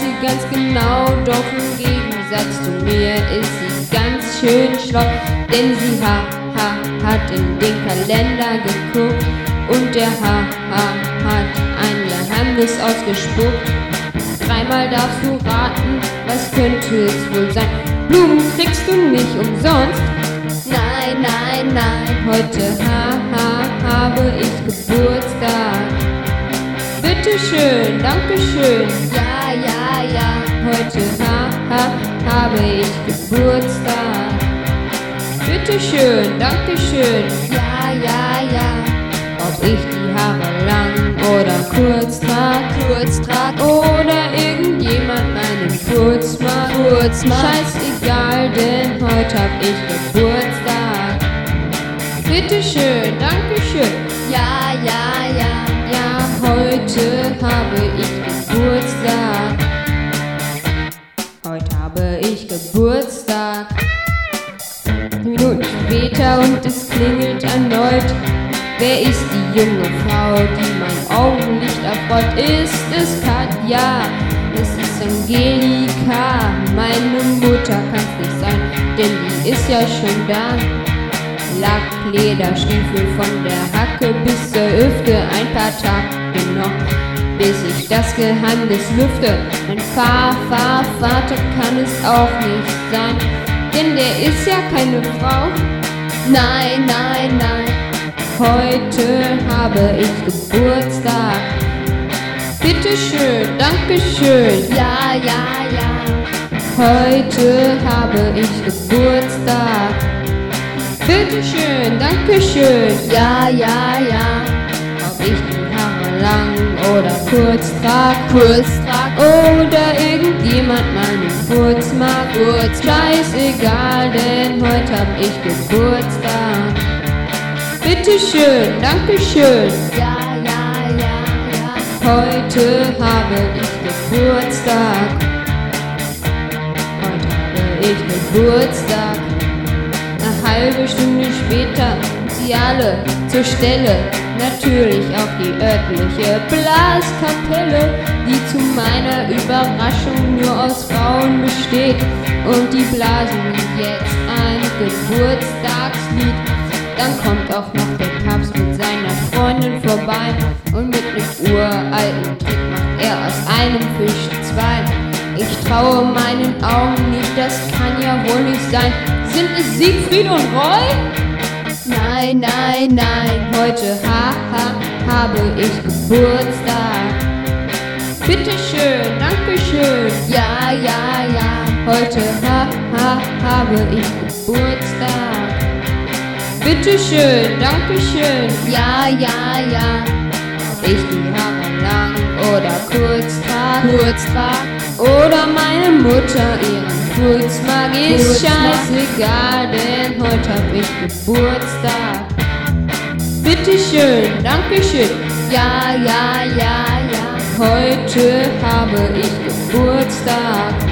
sie ganz genau, doch im Gegensatz zu mir ist sie ganz schön schlau, denn sie hat in den Kalender geguckt und der hat ein Geheimnis ausgespuckt. Dreimal darfst du raten, was könnte es wohl sein? Blumen kriegst du nicht umsonst. Nein, nein, nein, heute habe ich Geburtstag. Bitteschön, Dankeschön, ja, ja, ja, heute habe ich Geburtstag. Bitteschön, Dankeschön, ja, ja, ja. Ob ich die Haare lang oder kurz trag oder irgendjemand meinen Furz mag, scheißegal, denn heute hab ich Geburtstag. Bitteschön, Dankeschön, ja, ja, ja, ja, heute habe ich Geburtstag. Heute habe ich Geburtstag. 10 Minuten später und es klingelt erneut. Wer ist die junge Frau, die mein Augenlicht erfreut? Ist es Katja? Es ist Angelika. Meine Mutter kann's nicht sein, denn die ist ja schon da. Lacklederstiefel von der Hacke bis zur Hüfte, ein paar Tage noch, bis ich das Geheimnis lüfte. Mein Vater kann es auch nicht sein, denn der ist ja keine Frau. Nein, nein, nein, heute habe ich Geburtstag. Bitteschön, Dankeschön, ja, ja, ja, heute habe ich Geburtstag. Bitteschön, Dankeschön, ja, ja, ja. Ob ich die Haare lang oder kurz trag oder irgendjemand meinen Furz mag, scheißegal, denn heute hab ich Geburtstag. Bitteschön, Dankeschön, ja, ja, ja, ja. Heute habe ich Geburtstag. Heute habe ich Geburtstag. Eine halbe Stunde später sind sie alle zur Stelle. Natürlich auch die örtliche Blaskapelle, die zu meiner Überraschung nur aus Frauen besteht. Und die blasen jetzt ein Geburtstagslied. Dann kommt auch noch der Papst mit seiner Freundin vorbei. Und mit einem uralten Trick macht er aus einem Fisch zwei. Ich traue meinen Augen nicht, das kann ja wohl nicht sein. Sind es Siegfried und Roy? Nein, nein, nein, heute habe ich Geburtstag. Bitteschön, Dankeschön, ja, ja, ja, heute habe ich Geburtstag. Bitteschön, Dankeschön, ja, ja, ja. Ob ich die Haare lang oder kurz trag oder meine Mutter ihren Furz mag, ist scheißegal, denn heute hab ich Geburtstag. Bitteschön, Dankeschön, ja, ja, ja, ja, heute habe ich Geburtstag.